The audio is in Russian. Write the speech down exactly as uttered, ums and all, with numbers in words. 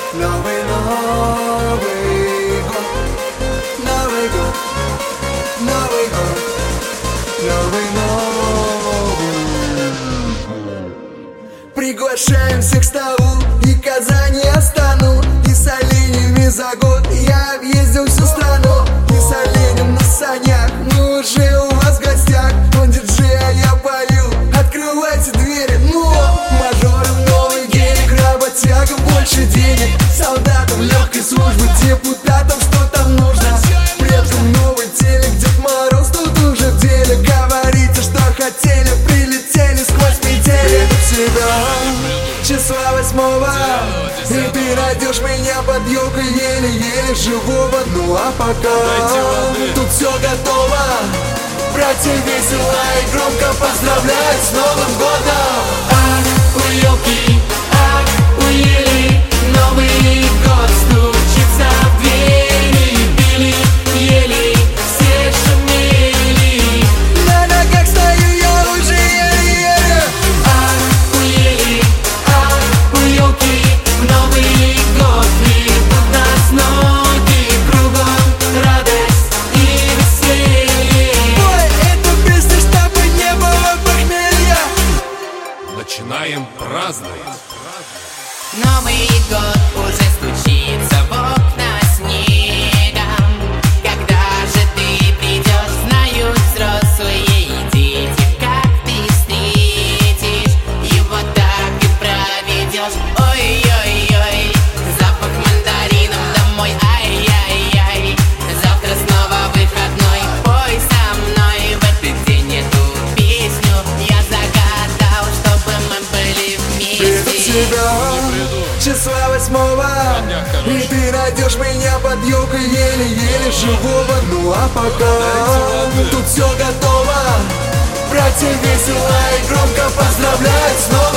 Новый, Новый год, Новый год, Новый год, Новый, Новый. Приглашаем всех к столу, и Казани, Астану, и с оленями за год я объездил всю страну. И с оленем на санях, мы уже у вас в гостях. Он диджея, я полил, открывайте двери, ну мажорам новый гелик, работягам больше денег, солдатам легкой службы, депутатам что там нужно, предкам новый телек, Дед Мороз тут уже в деле. Говорите, что хотели, прилетели сквозь метели. Приду в себя числа восьмого, и ты найдешь меня под елкой еле-еле живого. Ну а пока тут все готово, братья весело и громко поздравляют с Новым годом. Ах, у елки, ах, у ели, Новый год стучится в двери. Пили, ели, все шумели, на ногах стою я уже еле-еле. Ах, у ели, ах, у елки, Новый год ведут нас ноги, кругом радость и веселье. Ой, эту песню, чтобы не было похмелья. Начинаем праздновать. Новый год уже стучится в окна снегом. Когда же ты придешь, знают взрослые и дети. Как ты встретишь его, так и проведешь. Ой-ой-ой, запах мандарином домой. Ай-яй-яй, завтра снова выходной. Пой со мной в этот день эту песню. Я загадал, чтобы мы были Приду в вместе. себя числа восьмого, и ты найдешь меня под елкой еле-еле живого. Ну а пока тут все готово, братья весело и громко поздравляют с Новым